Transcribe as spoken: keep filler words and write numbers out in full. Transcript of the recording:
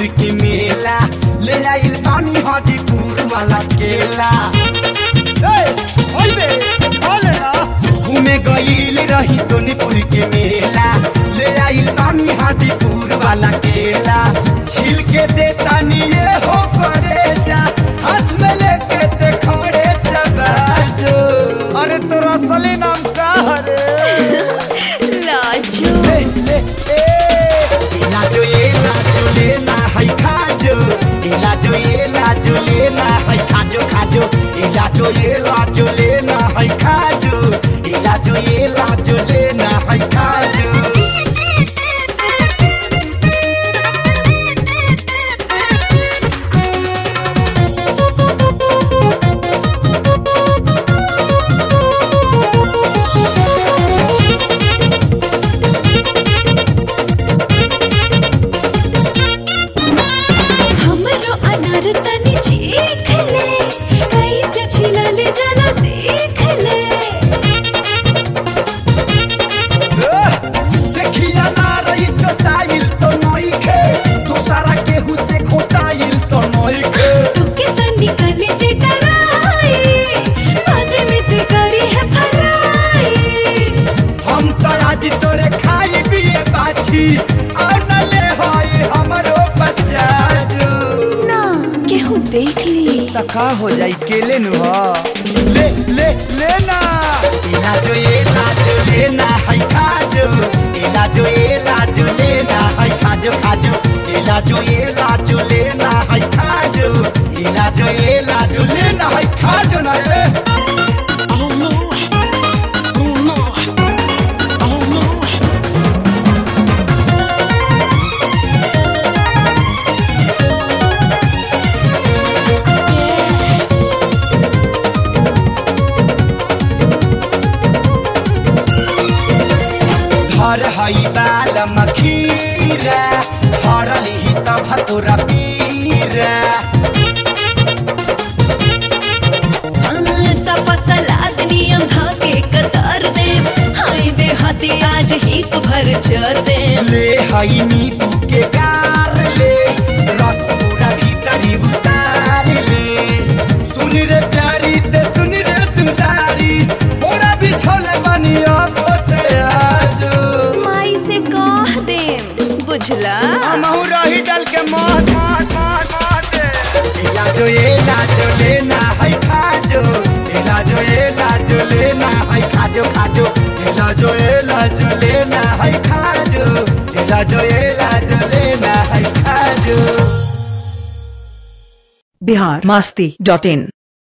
के मेला ले आइल पानी हाजीपुर वाला केला घूमे गईल रही सोनीपुर के मेला ले आइल पानी हाजीपुर वाला केला छील के देता निये हो परे जा हाथ में लेके ते खड़े चबाजो। अरे तोरा असली नाम का हरे? लाजो ले ले ए लाजो ये लाजो लेना है खाजो ए लाजो ये लाजो लेना है खाजो खाजो ए लाजो ये लाजो लेना है खाजो ए लाजो ये लाजो लेना है खाजो। देख ली तका हो जाई केले नु ले ले लेना इला जो ये लाजो लेना है खाजो इला जो ये लाजो लेना है खाजो खाजो इला जो ये लाजो लेना है खाजो इला जो ये लाजो लेना है खाजो ना रे। हर हई बाल मखीरा हरली ही सब तोरा पीरा सलाद नियम धाके कतार दे हाय दे हाथी आज ही भर चर दे ले हई नींबू के गार ले रस पूरा भीतरी उतार ले सुन रे प्यारी ते सुन रे दुलारी मोरा बिछोले बनिया पोते आजो माई से कह दे बुझला हमहू रही डल के मौत लाजो ये लाजो लेना है खाजो लाजो ये लाजो लेना है खाजो खाजो लाजो ये लाजो लेना है खाजो लाजो ये लाजो लेना है खाजो। बिहार मस्ती डॉट इन।